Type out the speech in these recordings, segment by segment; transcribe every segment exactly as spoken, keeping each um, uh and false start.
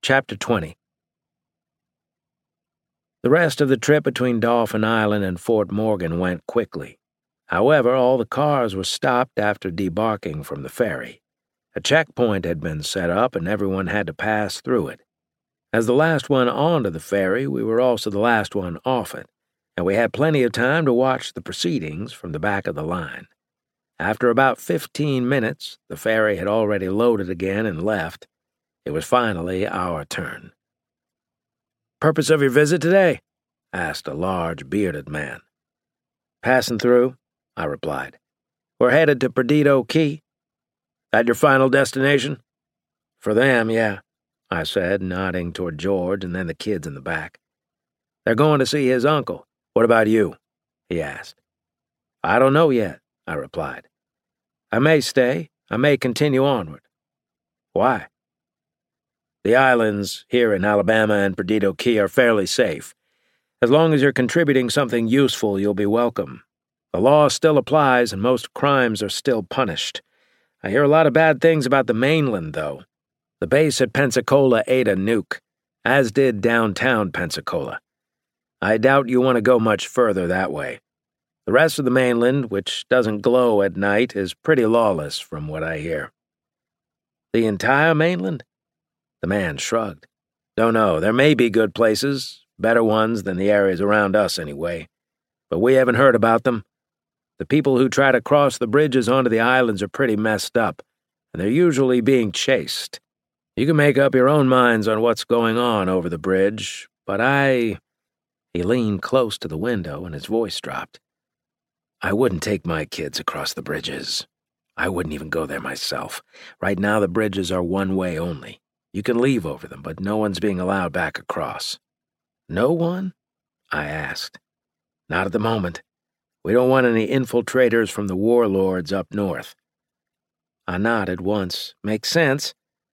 Chapter twenty. The rest of the trip between Dauphin Island and Fort Morgan went quickly. However, all the cars were stopped after debarking from the ferry. A checkpoint had been set up and everyone had to pass through it. As the last one onto the ferry, we were also the last one off it, and we had plenty of time to watch the proceedings from the back of the line. After about fifteen minutes, the ferry had already loaded again and left. It was finally our turn. "Purpose of your visit today?" asked a large, bearded man. "Passing through," I replied. "We're headed to Perdido Key." "That your final destination?" "For them, yeah," I said, nodding toward George and then the kids in the back. "They're going to see his uncle. What about you?" he asked. "I don't know yet," I replied. "I may stay. I may continue onward." "Why?" "The islands here in Alabama and Perdido Key are fairly safe. As long as you're contributing something useful, you'll be welcome. The law still applies and most crimes are still punished. I hear a lot of bad things about the mainland, though. The base at Pensacola ate a nuke, as did downtown Pensacola. I doubt you want to go much further that way. The rest of the mainland, which doesn't glow at night, is pretty lawless from what I hear." "The entire mainland?" The man shrugged. "Don't know. There may be good places, better ones than the areas around us anyway. But we haven't heard about them. The people who try to cross the bridges onto the islands are pretty messed up, and they're usually being chased. You can make up your own minds on what's going on over the bridge, but I—" He leaned close to the window and his voice dropped. "I wouldn't take my kids across the bridges. I wouldn't even go there myself. Right now the bridges are one way only. You can leave over them, but no one's being allowed back across." "No one?" I asked. "Not at the moment. We don't want any infiltrators from the warlords up north." I nodded once. "Makes sense."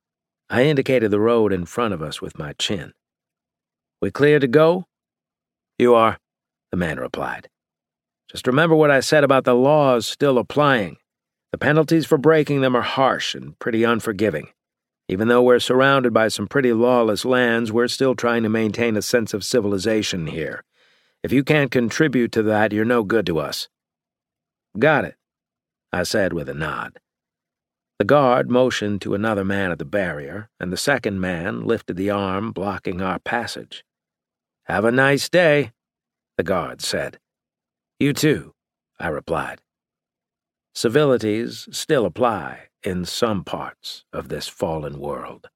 I indicated the road in front of us with my chin. "We clear to go?" "You are," the man replied. "Just remember what I said about the laws still applying. The penalties for breaking them are harsh and pretty unforgiving. Even though we're surrounded by some pretty lawless lands, we're still trying to maintain a sense of civilization here. If you can't contribute to that, you're no good to us." "Got it," I said with a nod. The guard motioned to another man at the barrier, and the second man lifted the arm blocking our passage. "Have a nice day," the guard said. "You too," I replied. Civilities still apply in some parts of this fallen world.